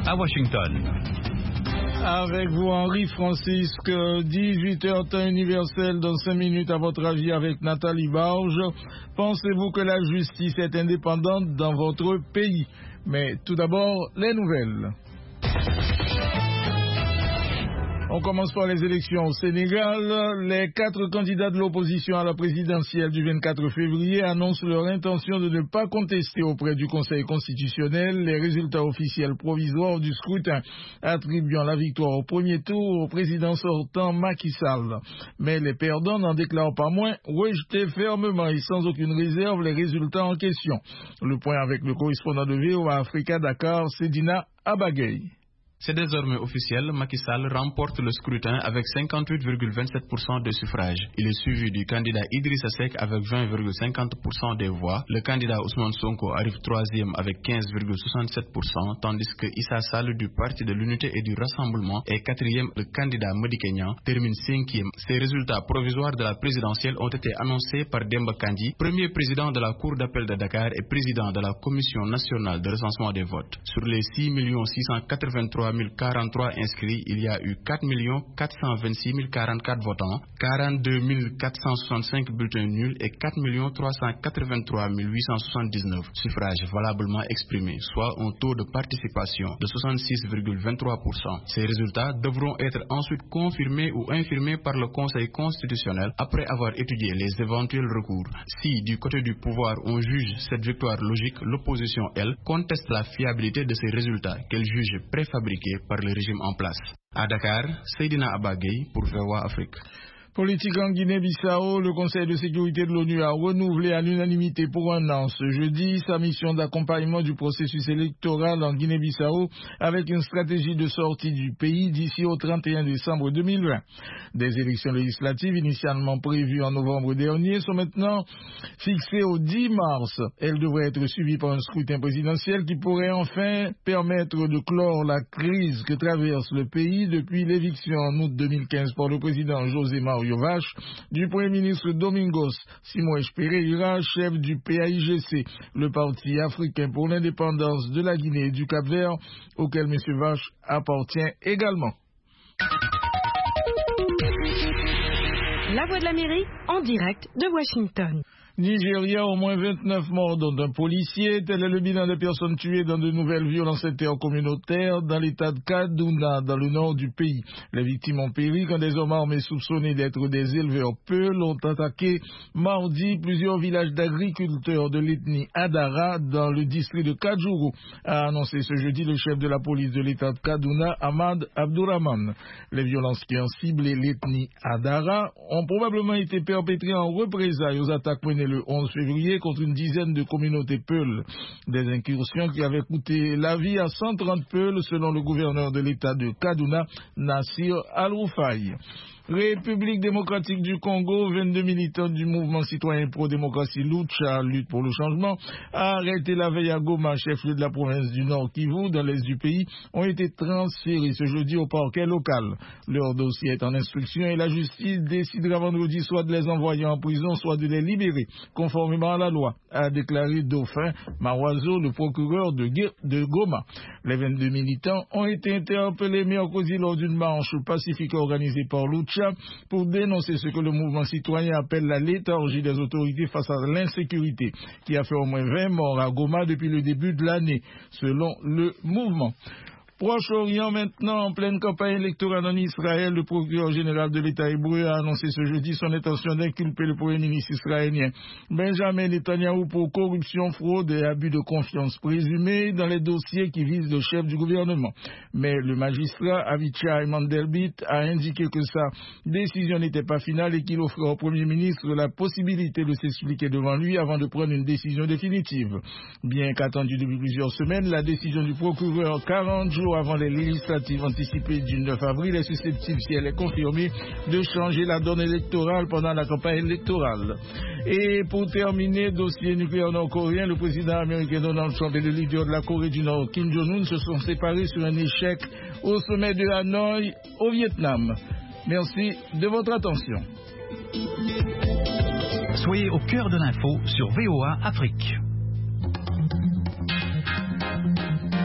à Washington. Avec vous, Henri Francisque, 18h temps universel dans 5 minutes à votre avis avec Nathalie Barge. Pensez-vous que la justice est indépendante dans votre pays? Mais tout d'abord, les nouvelles. On commence par les élections au Sénégal. Les 4 candidats de l'opposition à la présidentielle du 24 février annoncent leur intention de ne pas contester auprès du Conseil constitutionnel les résultats officiels provisoires du scrutin, attribuant la victoire au premier tour au président sortant Macky Sall. Mais les perdants n'en déclarent pas moins rejeter fermement et sans aucune réserve les résultats en question. Le point avec le correspondant de VOA Africa Dakar, Sedina Abagay. C'est désormais officiel, Macky Sall remporte le scrutin avec 58,27% des suffrages. Il est suivi du candidat Idrissa Seck avec 20,50% des voix. Le candidat Ousmane Sonko arrive troisième avec 15,67%, tandis que Issa Sall du Parti de l'Unité et du Rassemblement est quatrième. Le candidat Madi Kenya termine cinquième. Ces résultats provisoires de la présidentielle ont été annoncés par Demba Kandji, premier président de la Cour d'appel de Dakar et président de la Commission nationale de recensement des votes. Sur les 6 683 043 inscrits, il y a eu 4 426 044 votants, 42 465 bulletins nuls et 4 383 879 suffrages valablement exprimés, soit un taux de participation de 66,23%. Ces résultats devront être ensuite confirmés ou infirmés par le Conseil constitutionnel après avoir étudié les éventuels recours. Si, du côté du pouvoir, on juge cette victoire logique, l'opposition, elle, conteste la fiabilité de ces résultats qu'elle juge préfabriqués par le régime en place. À Dakar, Seydina Abagay pour VOA Afrique. Politique en Guinée-Bissau, le Conseil de sécurité de l'ONU a renouvelé à l'unanimité pour un an ce jeudi sa mission d'accompagnement du processus électoral en Guinée-Bissau avec une stratégie de sortie du pays d'ici au 31 décembre 2020. Des élections législatives initialement prévues en novembre dernier sont maintenant fixées au 10 mars. Elles devraient être suivies par un scrutin présidentiel qui pourrait enfin permettre de clore la crise que traverse le pays depuis l'éviction en août 2015 par le président José Mario Vache, du Premier ministre Domingos Simoes Pereira, chef du PAIGC, le Parti africain pour l'indépendance de la Guinée et du Cap-Vert, auquel M. Vache appartient également. La Voix de l'Amérique, en direct de Washington. Nigeria, au moins 29 morts, dont un policier. Tel est le bilan des personnes tuées dans de nouvelles violences intercommunautaires dans l'état de Kaduna, dans le nord du pays. Les victimes ont péri quand des hommes armés soupçonnés d'être des éleveurs peuls ont attaqué mardi plusieurs villages d'agriculteurs de l'ethnie Adara dans le district de Kajuru, a annoncé ce jeudi le chef de la police de l'état de Kaduna, Ahmad Abdurrahman. Les violences qui ont ciblé l'ethnie Adara ont probablement été perpétrées en représailles aux attaques menées le 11 février contre une dizaine de communautés peules. Des incursions qui avaient coûté la vie à 130 peules selon le gouverneur de l'état de Kaduna, Nassir Al-Rufai. République démocratique du Congo, 22 militants du mouvement citoyen pro-démocratie Lucha, lutte pour le changement, arrêtés la veille à Goma, chef-lieu de la province du Nord Kivu, dans l'est du pays, ont été transférés ce jeudi au parquet local. Leur dossier est en instruction et la justice décidera vendredi soit de les envoyer en prison, soit de les libérer, conformément à la loi, a déclaré Dauphin Mawazo, le procureur de Goma. Les 22 militants ont été interpellés mercredi lors d'une marche pacifique organisée par Lucha pour dénoncer ce que le mouvement citoyen appelle la léthargie des autorités face à l'insécurité, qui a fait au moins 20 morts à Goma depuis le début de l'année, selon le mouvement. Proche-Orient maintenant, en pleine campagne électorale en Israël, le procureur général de l'État hébreu a annoncé ce jeudi son intention d'inculper le premier ministre israélien Benjamin Netanyahou pour corruption, fraude et abus de confiance présumés dans les dossiers qui visent le chef du gouvernement. Mais le magistrat Avichai Mandelblit a indiqué que sa décision n'était pas finale et qu'il offrait au premier ministre la possibilité de s'expliquer devant lui avant de prendre une décision définitive. Bien qu'attendue depuis plusieurs semaines, la décision du procureur 40 jours avant les législatives anticipées du 9 avril est susceptible, si elle est confirmée, de changer la donne électorale pendant la campagne électorale. Et pour terminer, dossier nucléaire nord-coréen, le président américain Donald Trump et le leader de la Corée du Nord, Kim Jong-un, se sont séparés sur un échec au sommet de Hanoï, au Vietnam. Merci de votre attention. Soyez au cœur de l'info sur VOA Afrique.